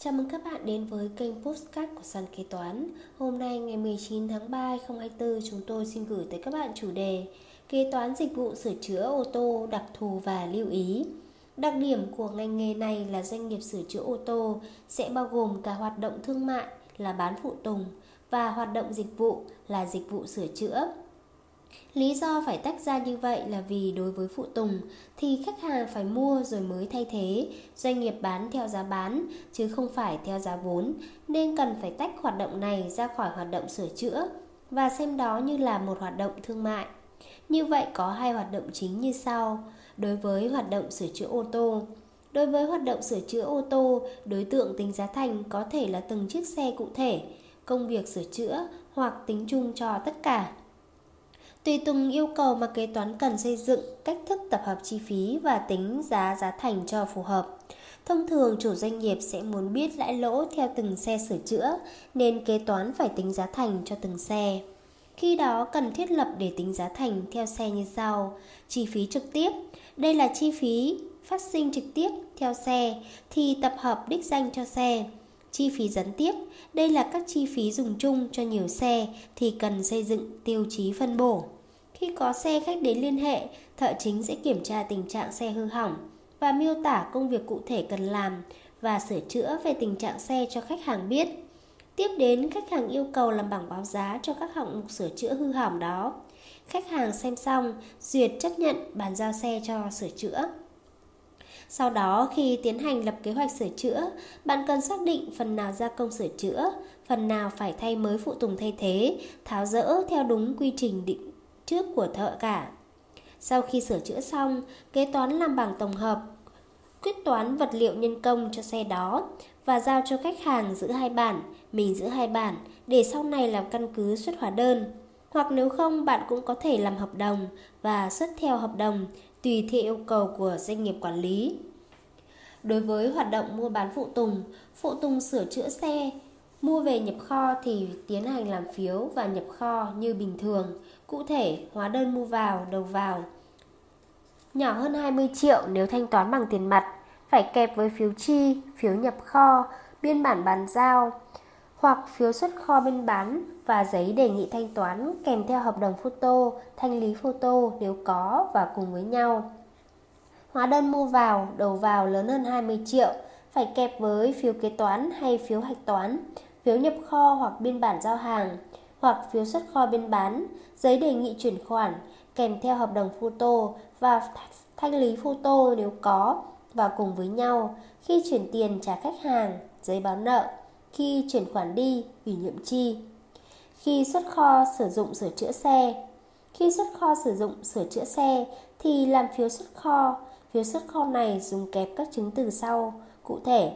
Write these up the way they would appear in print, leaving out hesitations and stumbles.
Chào mừng các bạn đến với kênh Podcast của Sàn Kế Toán. Hôm nay ngày 19 tháng 3 2024, chúng tôi xin gửi tới các bạn chủ đề Kế toán dịch vụ sửa chữa ô tô, đặc thù và lưu ý. Đặc điểm của ngành nghề này là doanh nghiệp sửa chữa ô tô sẽ bao gồm cả hoạt động thương mại là bán phụ tùng và hoạt động dịch vụ là dịch vụ sửa chữa. Lý do phải tách ra như vậy là vì đối với phụ tùng thì khách hàng phải mua rồi mới thay thế, doanh nghiệp bán theo giá bán chứ không phải theo giá vốn, nên cần phải tách hoạt động này ra khỏi hoạt động sửa chữa và xem đó như là một hoạt động thương mại. Như vậy có hai hoạt động chính như sau. Đối với hoạt động sửa chữa ô tô, đối với hoạt động sửa chữa ô tô, đối tượng tính giá thành có thể là từng chiếc xe cụ thể, công việc sửa chữa hoặc tính chung cho tất cả. Tùy từng yêu cầu mà kế toán cần xây dựng cách thức tập hợp chi phí và tính giá thành cho phù hợp. Thông thường chủ doanh nghiệp sẽ muốn biết lãi lỗ theo từng xe sửa chữa nên kế toán phải tính giá thành cho từng xe. Khi đó cần thiết lập để tính giá thành theo xe như sau. Chi phí trực tiếp, đây là chi phí phát sinh trực tiếp theo xe thì tập hợp đích danh cho xe. Chi phí gián tiếp, đây là các chi phí dùng chung cho nhiều xe thì cần xây dựng tiêu chí phân bổ. Khi có xe khách đến liên hệ, thợ chính sẽ kiểm tra tình trạng xe hư hỏng và miêu tả công việc cụ thể cần làm và sửa chữa về tình trạng xe cho khách hàng biết. Tiếp đến, khách hàng yêu cầu làm bảng báo giá cho các hạng mục sửa chữa hư hỏng đó. Khách hàng xem xong, duyệt chấp nhận bàn giao xe cho sửa chữa. Sau đó khi tiến hành lập kế hoạch sửa chữa, bạn cần xác định phần nào gia công sửa chữa, phần nào phải thay mới phụ tùng thay thế, tháo dỡ theo đúng quy trình định trước của thợ cả. Sau khi sửa chữa xong, kế toán làm bảng tổng hợp, quyết toán vật liệu nhân công cho xe đó và giao cho khách hàng giữ hai bản, mình giữ hai bản để sau này làm căn cứ xuất hóa đơn. Hoặc nếu không, bạn cũng có thể làm hợp đồng và xuất theo hợp đồng, tùy theo yêu cầu của doanh nghiệp quản lý. Đối với hoạt động mua bán phụ tùng sửa chữa xe, mua về nhập kho thì tiến hành làm phiếu và nhập kho như bình thường. Cụ thể, hóa đơn mua vào, đầu vào. Nhỏ hơn 20 triệu nếu thanh toán bằng tiền mặt, phải kẹp với phiếu chi, phiếu nhập kho, biên bản bàn giao, hoặc phiếu xuất kho bên bán và giấy đề nghị thanh toán kèm theo hợp đồng photo, thanh lý photo nếu có và cùng với nhau. Hóa đơn mua vào, đầu vào lớn hơn 20 triệu, phải kẹp với phiếu kế toán hay phiếu hạch toán, phiếu nhập kho hoặc biên bản giao hàng, hoặc phiếu xuất kho bên bán, giấy đề nghị chuyển khoản, kèm theo hợp đồng photo và thanh lý photo nếu có và cùng với nhau. Khi chuyển tiền trả khách hàng, giấy báo nợ. Khi chuyển khoản đi, ủy nhiệm chi. Khi xuất kho sử dụng sửa chữa xe. Khi xuất kho sử dụng sửa chữa xe thì làm phiếu xuất kho. Phiếu xuất kho này dùng kẹp các chứng từ sau. Cụ thể,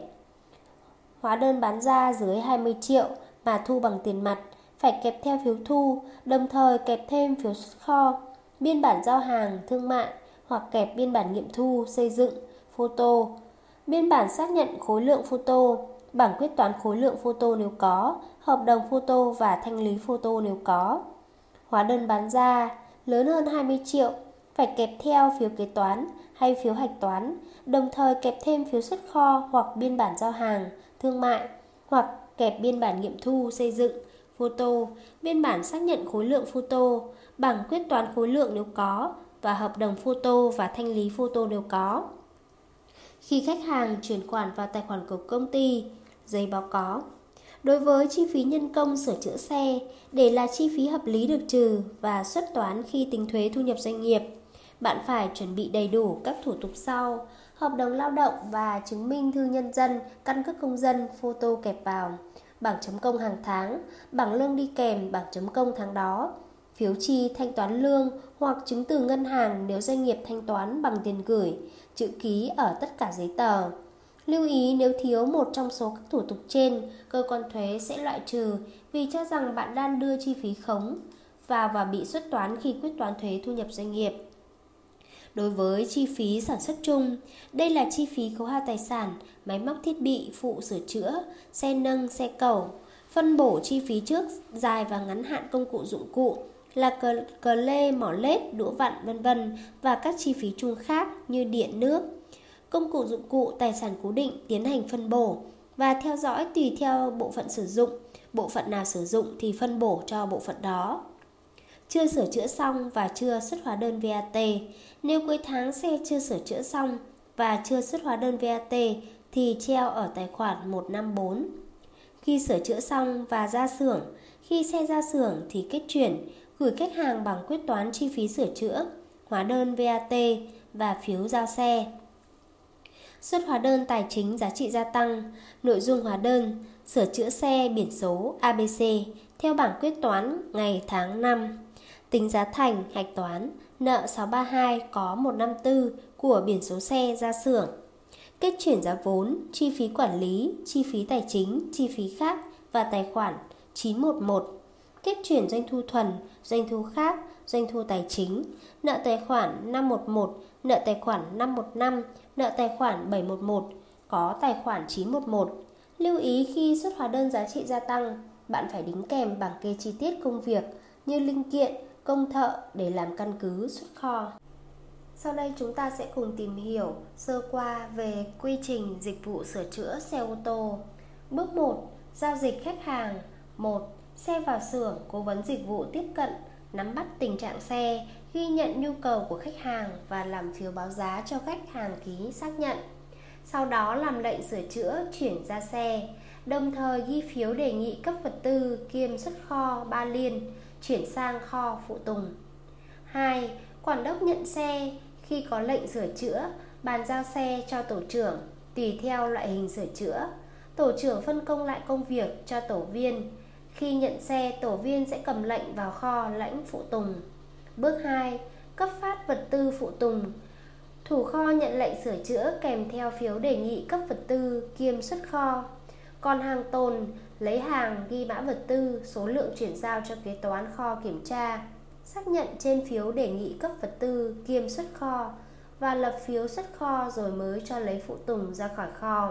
hóa đơn bán ra dưới 20 triệu mà thu bằng tiền mặt, phải kẹp theo phiếu thu, đồng thời kẹp thêm phiếu xuất kho, biên bản giao hàng, thương mại hoặc kẹp biên bản nghiệm thu, xây dựng, photo, biên bản xác nhận khối lượng photo, bảng quyết toán khối lượng photo nếu có, hợp đồng photo và thanh lý photo nếu có. Hóa đơn bán ra lớn hơn 20 triệu, phải kẹp theo phiếu kế toán hay phiếu hạch toán, đồng thời kẹp thêm phiếu xuất kho hoặc biên bản giao hàng, thương mại, hoặc kẹp biên bản nghiệm thu, xây dựng, photo, biên bản xác nhận khối lượng photo, bảng quyết toán khối lượng nếu có và hợp đồng photo và thanh lý photo nếu có. Khi khách hàng chuyển khoản vào tài khoản của công ty, giấy báo có. Đối với chi phí nhân công sửa chữa xe, để là chi phí hợp lý được trừ và xuất toán khi tính thuế thu nhập doanh nghiệp, bạn phải chuẩn bị đầy đủ các thủ tục sau: hợp đồng lao động và chứng minh thư nhân dân, căn cước công dân, photo kẹp vào, bảng chấm công hàng tháng, bảng lương đi kèm, bảng chấm công tháng đó, phiếu chi thanh toán lương hoặc chứng từ ngân hàng nếu doanh nghiệp thanh toán bằng tiền gửi, chữ ký ở tất cả giấy tờ. Lưu ý nếu thiếu một trong số các thủ tục trên, cơ quan thuế sẽ loại trừ vì cho rằng bạn đang đưa chi phí khống vào và bị xuất toán khi quyết toán thuế thu nhập doanh nghiệp. Đối với chi phí sản xuất chung, đây là chi phí khấu hao tài sản, máy móc thiết bị, phụ sửa chữa, xe nâng, xe cẩu, phân bổ chi phí trước, dài và ngắn hạn công cụ dụng cụ là cờ lê, mỏ lết, đũa vặn v.v. và các chi phí chung khác như điện, nước. Công cụ dụng cụ, tài sản cố định tiến hành phân bổ, và theo dõi tùy theo bộ phận sử dụng. Bộ phận nào sử dụng thì phân bổ cho bộ phận đó. Chưa sửa chữa xong và chưa xuất hóa đơn VAT. Nếu cuối tháng xe chưa sửa chữa xong và chưa xuất hóa đơn VAT thì treo ở tài khoản 154. Khi sửa chữa xong và ra xưởng, khi xe ra xưởng thì kết chuyển, gửi khách hàng bằng quyết toán chi phí sửa chữa, hóa đơn VAT và phiếu giao xe. Xuất hóa đơn tài chính giá trị gia tăng. Nội dung hóa đơn: sửa chữa xe biển số ABC theo bảng quyết toán ngày tháng năm. Tính giá thành hạch toán: nợ 632 có 154 của biển số xe ra xưởng. Kết chuyển giá vốn, chi phí quản lý, chi phí tài chính, chi phí khác và tài khoản 911. Kết chuyển doanh thu thuần, doanh thu khác, doanh thu tài chính, nợ tài khoản 511, nợ tài khoản 515, nợ tài khoản 711, có tài khoản 911. Lưu ý khi xuất hóa đơn giá trị gia tăng, bạn phải đính kèm bảng kê chi tiết công việc như linh kiện, công thợ để làm căn cứ xuất kho. Sau đây chúng ta sẽ cùng tìm hiểu sơ qua về quy trình dịch vụ sửa chữa xe ô tô. Bước 1. Giao dịch khách hàng. 1. Xe vào xưởng, cố vấn dịch vụ tiếp cận, nắm bắt tình trạng xe, ghi nhận nhu cầu của khách hàng và làm phiếu báo giá cho khách hàng ký xác nhận. Sau đó làm lệnh sửa chữa chuyển ra xe, đồng thời ghi phiếu đề nghị cấp vật tư kiêm xuất kho ba liên, chuyển sang kho phụ tùng. 2. Quản đốc nhận xe. Khi có lệnh sửa chữa, bàn giao xe cho tổ trưởng tùy theo loại hình sửa chữa. Tổ trưởng phân công lại công việc cho tổ viên. Khi nhận xe, tổ viên sẽ cầm lệnh vào kho lãnh phụ tùng. Bước 2. Cấp phát vật tư phụ tùng. Thủ kho nhận lệnh sửa chữa kèm theo phiếu đề nghị cấp vật tư kiêm xuất kho. Còn hàng tồn, lấy hàng, ghi mã vật tư, số lượng chuyển giao cho kế toán kho kiểm tra, xác nhận trên phiếu đề nghị cấp vật tư kiêm xuất kho và lập phiếu xuất kho rồi mới cho lấy phụ tùng ra khỏi kho.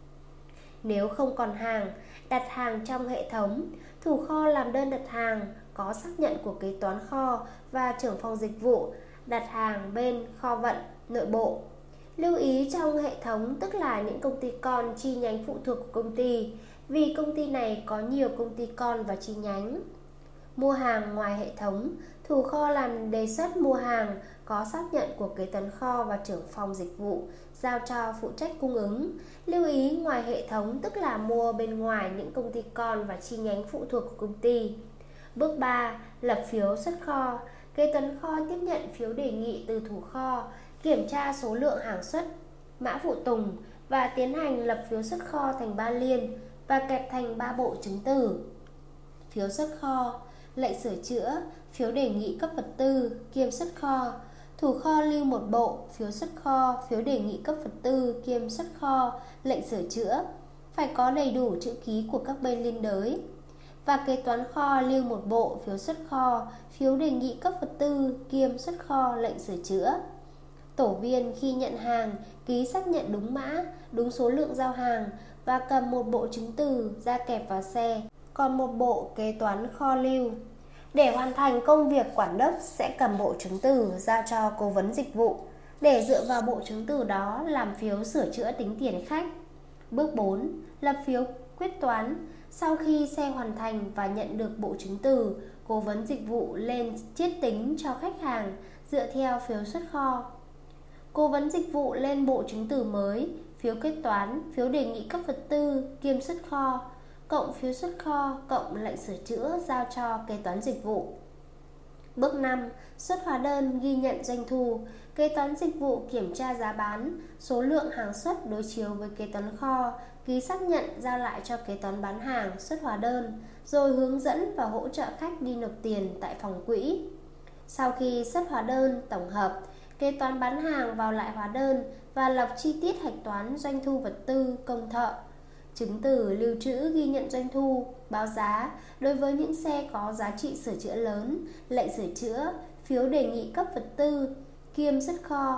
Nếu không còn hàng, đặt hàng trong hệ thống, thủ kho làm đơn đặt hàng, có xác nhận của kế toán kho và trưởng phòng dịch vụ, đặt hàng bên kho vận, nội bộ. Lưu ý trong hệ thống tức là những công ty con chi nhánh phụ thuộc của công ty, vì công ty này có nhiều công ty con và chi nhánh. Mua hàng ngoài hệ thống, thủ kho làm đề xuất mua hàng, có xác nhận của kế toán kho và trưởng phòng dịch vụ, giao cho phụ trách cung ứng. Lưu ý ngoài hệ thống tức là mua bên ngoài những công ty con và chi nhánh phụ thuộc của công ty. Bước 3. Lập phiếu xuất kho. Kế toán kho tiếp nhận phiếu đề nghị từ thủ kho, kiểm tra số lượng hàng xuất, mã phụ tùng và tiến hành lập phiếu xuất kho thành 3 liên và kẹp thành 3 bộ chứng từ. Phiếu xuất kho, lệnh sửa chữa, phiếu đề nghị cấp vật tư kiêm xuất kho. Thủ kho lưu một bộ phiếu xuất kho, phiếu đề nghị cấp vật tư kiêm xuất kho, lệnh sửa chữa, phải có đầy đủ chữ ký của các bên liên đới. Và kế toán kho lưu một bộ phiếu xuất kho, phiếu đề nghị cấp vật tư kiêm xuất kho, lệnh sửa chữa. Tổ viên khi nhận hàng ký xác nhận đúng mã, đúng số lượng giao hàng và cầm một bộ chứng từ ra kẹp vào xe, còn một bộ kế toán kho lưu. Để hoàn thành công việc, quản đốc sẽ cầm bộ chứng từ giao cho cố vấn dịch vụ để dựa vào bộ chứng từ đó làm phiếu sửa chữa tính tiền khách. Bước 4. Lập phiếu quyết toán. Sau khi xe hoàn thành và nhận được bộ chứng từ, cố vấn dịch vụ lên chiết tính cho khách hàng dựa theo phiếu xuất kho. Cố vấn dịch vụ lên bộ chứng từ mới, phiếu quyết toán, phiếu đề nghị cấp vật tư kiêm xuất kho, cộng phiếu xuất kho, cộng lệnh sửa chữa giao cho kế toán dịch vụ. Bước 5. Xuất hóa đơn ghi nhận doanh thu. Kế toán dịch vụ kiểm tra giá bán, số lượng hàng xuất đối chiếu với kế toán kho, ký xác nhận giao lại cho kế toán bán hàng, xuất hóa đơn, rồi hướng dẫn và hỗ trợ khách đi nộp tiền tại phòng quỹ. Sau khi xuất hóa đơn tổng hợp, kế toán bán hàng vào lại hóa đơn và lập chi tiết hạch toán doanh thu vật tư, công thợ, chứng từ lưu trữ ghi nhận doanh thu, báo giá đối với những xe có giá trị sửa chữa lớn, lệnh sửa chữa, phiếu đề nghị cấp vật tư kiêm xuất kho,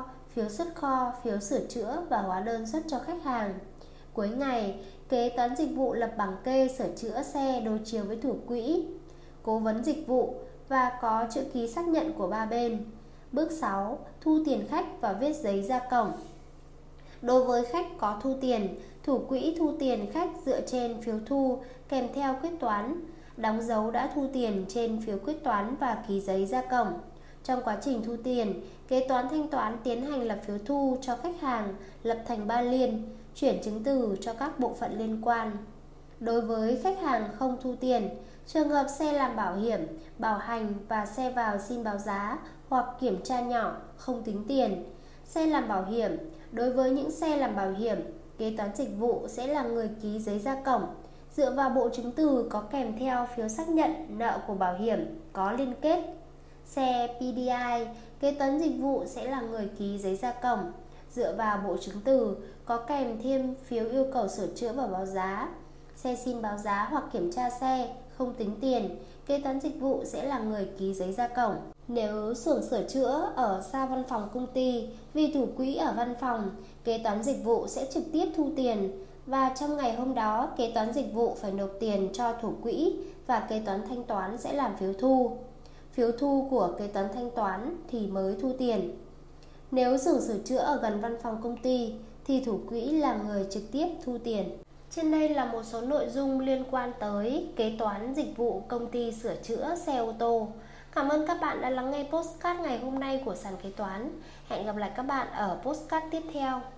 phiếu sửa chữa và hóa đơn xuất cho khách hàng. Cuối ngày, kế toán dịch vụ lập bảng kê sửa chữa xe đối chiếu với thủ quỹ, cố vấn dịch vụ và có chữ ký xác nhận của ba bên. Bước 6. Thu tiền khách và viết giấy ra cổng. Đối với khách có thu tiền, Thủ quỹ thu tiền khách dựa trên phiếu thu kèm theo quyết toán, đóng dấu đã thu tiền trên phiếu quyết toán và ký giấy ra cổng. Trong quá trình thu tiền, kế toán thanh toán tiến hành lập phiếu thu cho khách hàng, lập thành ba liên, chuyển chứng từ cho các bộ phận liên quan. Đối với khách hàng không thu tiền, trường hợp xe làm bảo hiểm, bảo hành và xe vào xin báo giá hoặc kiểm tra nhỏ không tính tiền. Xe làm bảo hiểm, đối với những xe làm bảo hiểm, kế toán dịch vụ sẽ là người ký giấy ra cổng, dựa vào bộ chứng từ có kèm theo phiếu xác nhận nợ của bảo hiểm có liên kết. Xe PDI, kế toán dịch vụ sẽ là người ký giấy ra cổng, dựa vào bộ chứng từ có kèm thêm phiếu yêu cầu sửa chữa và báo giá. Xe xin báo giá hoặc kiểm tra xe không tính tiền, kế toán dịch vụ sẽ là người ký giấy ra cổng. Nếu xưởng sửa chữa ở xa văn phòng công ty, vì thủ quỹ ở văn phòng, kế toán dịch vụ sẽ trực tiếp thu tiền và trong ngày hôm đó kế toán dịch vụ phải nộp tiền cho thủ quỹ và kế toán thanh toán sẽ làm phiếu thu. Phiếu thu của kế toán thanh toán thì mới thu tiền. Nếu xưởng sửa chữa ở gần văn phòng công ty thì thủ quỹ là người trực tiếp thu tiền. Trên đây là một số nội dung liên quan tới kế toán dịch vụ công ty sửa chữa xe ô tô. Cảm ơn các bạn đã lắng nghe podcast ngày hôm nay của Sàn Kế Toán. Hẹn gặp lại các bạn ở podcast tiếp theo.